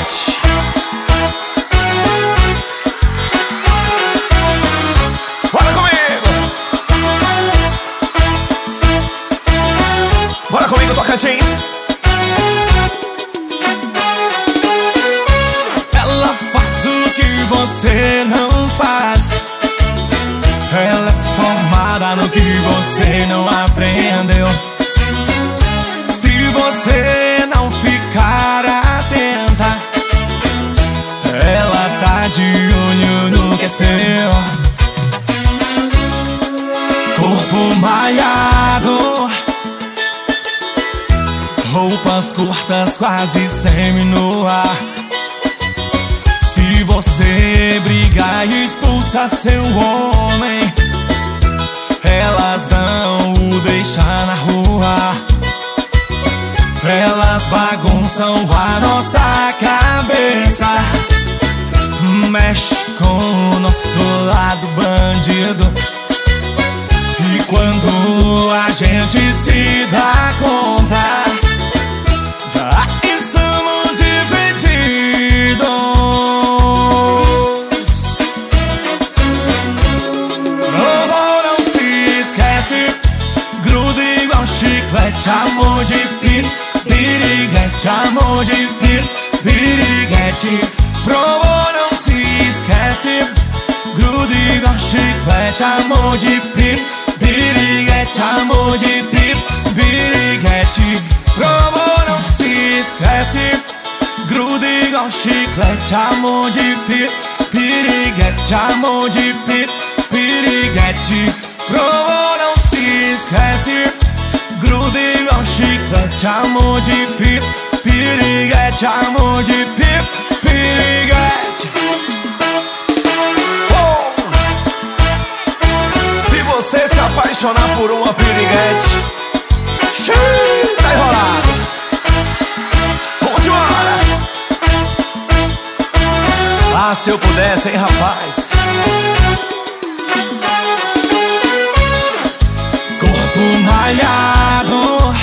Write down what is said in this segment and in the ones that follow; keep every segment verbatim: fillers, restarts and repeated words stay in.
piriguete. Bora comigo! Bora comigo, Tocantins! Ela faz o que você não faz. Ela é formada no que você não aprendeu. Se você não ficar atenta, ela tá de olho no que é seu. Corpo malhado, roupas curtas quase semi-nua. Se você brigar e expulsa seu homem, elas não o deixam na rua. Elas bagunçam a nossa cabeça, mexe com o nosso lado bandido. E quando a gente se dá conta, já estamos divididos. Provo não se esquece, gruda igual chiclete, amor de pir, piriguete, amor de pir, piriguete. Provo não se esquece, gruda igual chiclete, amor de pir, piriguete, amor de pir, piriguete. Provo não se esquece, gruda igual chiclete, amor de pir, piriguete, amor de pir, piriguete. Provo não se esquece, gruda igual chiclete, amor de pir, piriguete, amor de pir, piriguete. Oh! Se você se apaixonar por uma piriguete, xiii, tá enrolado. Vamos embora! Ah, se eu pudesse, hein, rapaz. Corpo malhado,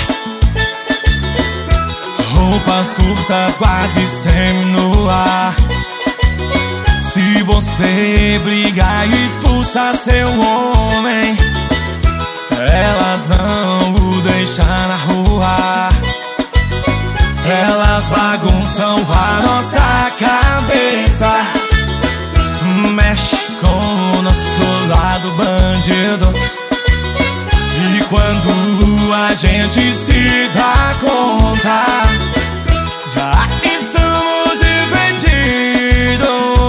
roupas curtas quase semi-nua. Se você brigar e expulsa seu homem, elas não o deixam na rua. Elas bagunçam a nossa cabeça, mexe com o nosso lado bandido. E quando a gente se dá conta, já estamos divididos.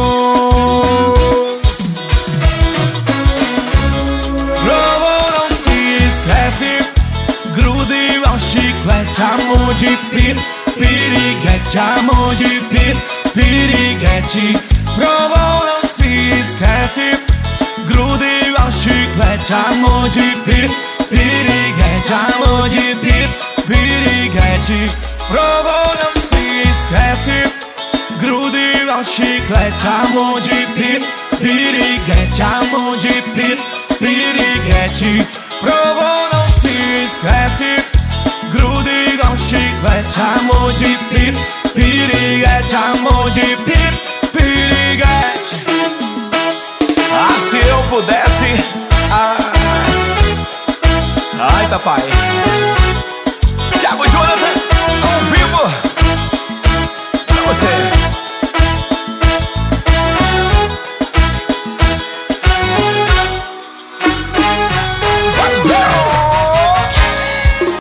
Provo não se esquece, gruda igual chiclete, amor de pir, piriguete, amor de pir, piriguete. Provo não se esquece, gruda igual chiclete, amor de pir, piriguete, amor de pir, piriguete. Provo não se esquece, gruda igual chiclete, amor de pir, piriguete, amor de pir, piriguete. Provo